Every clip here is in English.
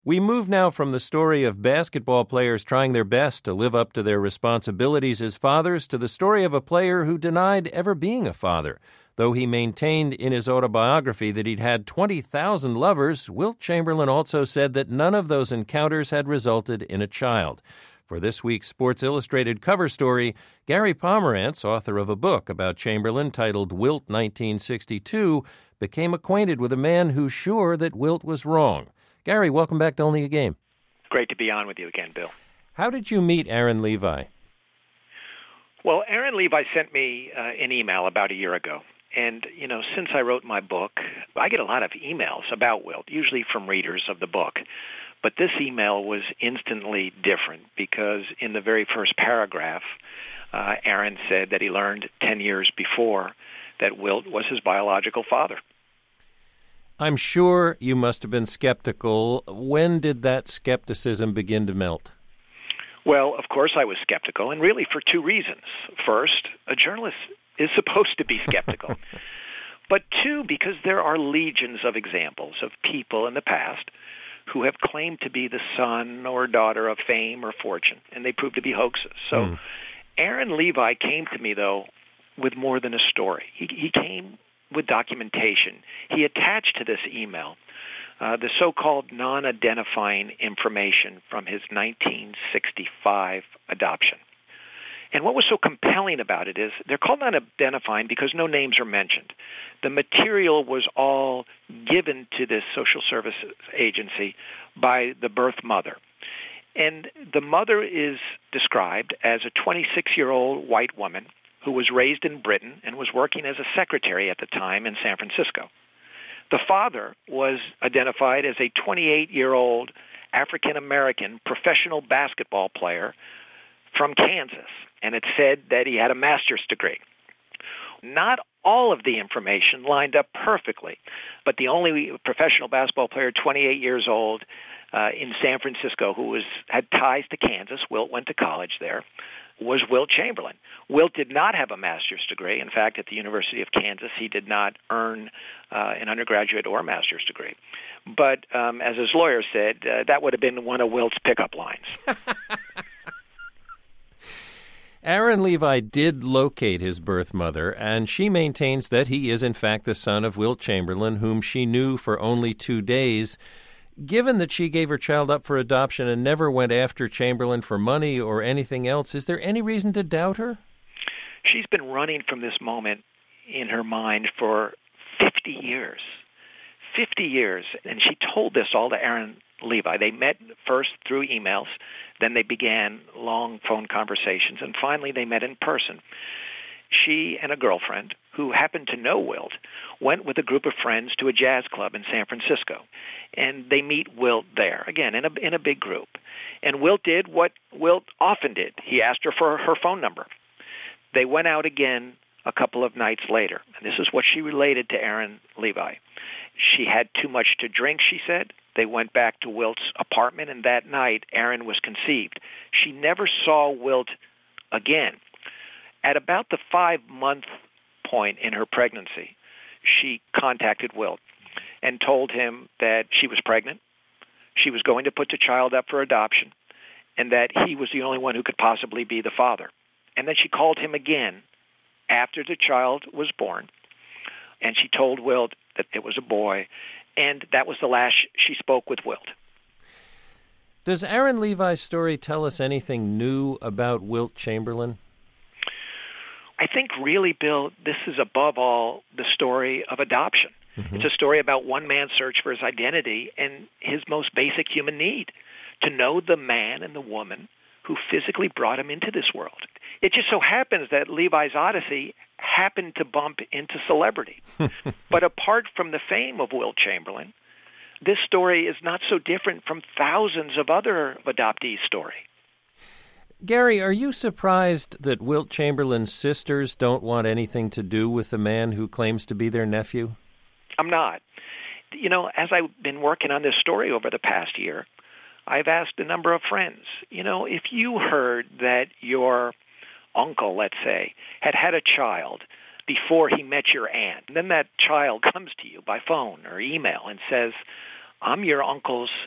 We move now from the story of basketball players trying their best to live up to their responsibilities as fathers to the story of a player who denied ever being a father. Though he maintained in his autobiography that he'd had 20,000 lovers, Wilt Chamberlain also said that none of those encounters had resulted in a child. For this week's Sports Illustrated cover story, Gary Pomerantz, author of a book about Chamberlain titled Wilt 1962, became acquainted with a man who's sure that Wilt was wrong. Gary, welcome back to Only a Game. Great to be on with you again, Bill. How did you meet Aaron Levi? Well, Aaron Levi sent me an email about a year ago. And, since I wrote my book, I get a lot of emails about Wilt, usually from readers of the book. But this email was instantly different because in the very first paragraph, Aaron said that he learned 10 years before that Wilt was his biological father. I'm sure you must have been skeptical. When did that skepticism begin to melt? Well, of course I was skeptical, and really for two reasons. First, a journalist is supposed to be skeptical. But two, because there are legions of examples of people in the past who have claimed to be the son or daughter of fame or fortune, and they proved to be hoaxes. So Aaron Levi came to me, though, with more than a story. He came with documentation. He attached to this email the so-called non-identifying information from his 1965 adoption. And what was so compelling about it is they're called non-identifying because no names are mentioned. The material was all given to this social services agency by the birth mother. And the mother is described as a 26-year-old white woman who was raised in Britain and was working as a secretary at the time in San Francisco. The father was identified as a 28-year-old African-American professional basketball player from Kansas, and it said that he had a master's degree. Not all of the information lined up perfectly, but the only professional basketball player, 28 years old, in San Francisco who had ties to Kansas, Wilt went to college there, was Wilt Chamberlain. Wilt did not have a master's degree. In fact, at the University of Kansas, he did not earn an undergraduate or master's degree. But as his lawyer said, that would have been one of Wilt's pickup lines. Aaron Levi did locate his birth mother, and she maintains that he is, in fact, the son of Wilt Chamberlain, whom she knew for only 2 days. Given that she gave her child up for adoption and never went after Chamberlain for money or anything else, is there any reason to doubt her? She's been running from this moment in her mind for 50 years. 50 years. And she told this all to Aaron Levi. They met first through emails, then they began long phone conversations, and finally they met in person. She and a girlfriend, who happened to know Wilt, went with a group of friends to a jazz club in San Francisco. And they meet Wilt there, again, in a big group. And Wilt did what Wilt often did. He asked her for her phone number. They went out again a couple of nights later. And this is what she related to Aaron Levi. She had too much to drink, she said. They went back to Wilt's apartment, and that night, Aaron was conceived. She never saw Wilt again. At about the 5-month point in her pregnancy, she contacted Wilt and told him that she was pregnant, she was going to put the child up for adoption, and that he was the only one who could possibly be the father. And then she called him again after the child was born, and she told Wilt that it was a boy, and that was the last she spoke with Wilt. Does Aaron Levi's story tell us anything new about Wilt Chamberlain? I think really, Bill, this is above all the story of adoption. Mm-hmm. It's a story about one man's search for his identity and his most basic human need, to know the man and the woman who physically brought him into this world. It just so happens that Levi's Odyssey happened to bump into celebrity. But apart from the fame of Wilt Chamberlain, this story is not so different from thousands of other adoptees' stories. Gary, are you surprised that Wilt Chamberlain's sisters don't want anything to do with the man who claims to be their nephew? I'm not. As I've been working on this story over the past year, I've asked a number of friends, if you heard that your uncle, let's say, had a child before he met your aunt, and then that child comes to you by phone or email and says, I'm your uncle's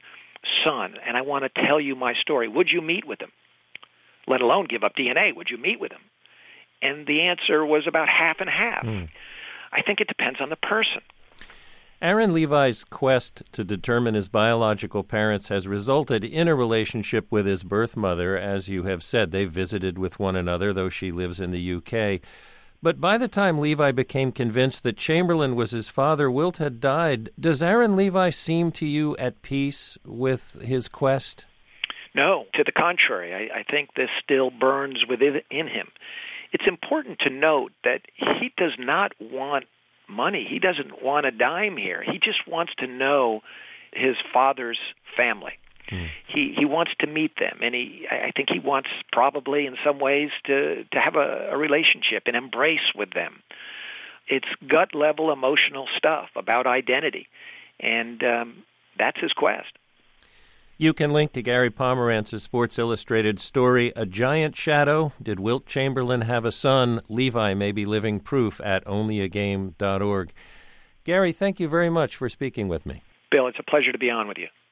son, and I want to tell you my story. Would you meet with him? Let alone give up DNA. Would you meet with him? And the answer was about half and half. I think it depends on the person. Aaron Levi's quest to determine his biological parents has resulted in a relationship with his birth mother. As you have said, they visited with one another, though she lives in the UK. But by the time Levi became convinced that Chamberlain was his father, Wilt had died. Does Aaron Levi seem to you at peace with his quest? No, to the contrary. I think this still burns within him. It's important to note that he does not want money. He doesn't want a dime here. He just wants to know his father's family. He wants to meet them, and I think he wants probably in some ways to have a relationship, an embrace with them. It's gut-level emotional stuff about identity, and that's his quest. You can link to Gary Pomerantz's Sports Illustrated story, A Giant Shadow, Did Wilt Chamberlain Have a Son? Levi May Be Living Proof at onlyagame.org. Gary, thank you very much for speaking with me. Bill, it's a pleasure to be on with you.